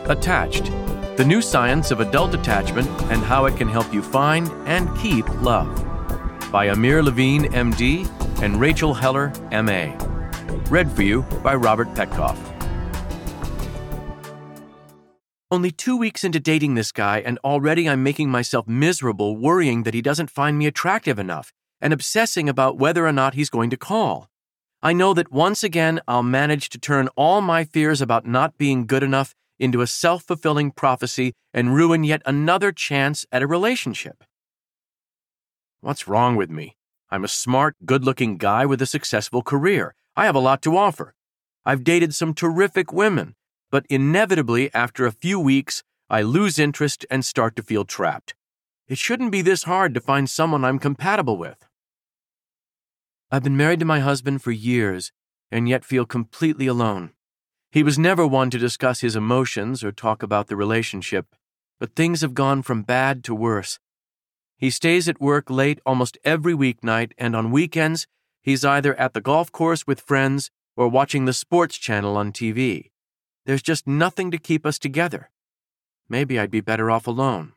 Attached, the new science of adult attachment and how it can help you find and keep love. By Amir Levine, MD, and Rachel Heller, MA. Read for you by Robert Petkoff. Only 2 weeks into dating this guy, and already I'm making myself miserable worrying that he doesn't find me attractive enough and obsessing about whether or not he's going to call. I know that once again I'll manage to turn all my fears about not being good enough into a self-fulfilling prophecy and ruin yet another chance at a relationship. What's wrong with me? I'm a smart, good-looking guy with a successful career. I have a lot to offer. I've dated some terrific women, but inevitably, after a few weeks, I lose interest and start to feel trapped. It shouldn't be this hard to find someone I'm compatible with. I've been married to my husband for years, and yet feel completely alone. He was never one to discuss his emotions or talk about the relationship, but things have gone from bad to worse. He stays at work late almost every weeknight, and on weekends, he's either at the golf course with friends or watching the sports channel on TV. There's just nothing to keep us together. Maybe I'd be better off alone.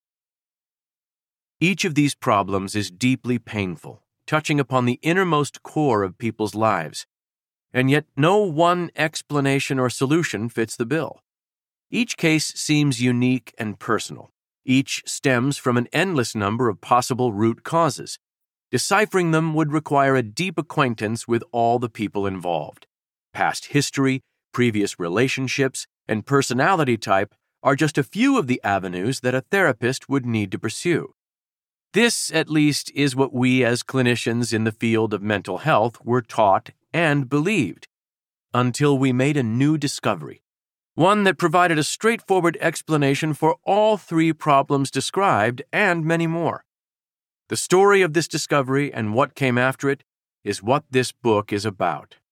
Each of these problems is deeply painful, touching upon the innermost core of people's lives. And yet no one explanation or solution fits the bill. Each case seems unique and personal. Each stems from an endless number of possible root causes. Deciphering them would require a deep acquaintance with all the people involved. Past history, previous relationships, and personality type are just a few of the avenues that a therapist would need to pursue. This, at least, is what we as clinicians in the field of mental health were taught and believed, until we made a new discovery, one that provided a straightforward explanation for all three problems described and many more. The story of this discovery and what came after it is what this book is about.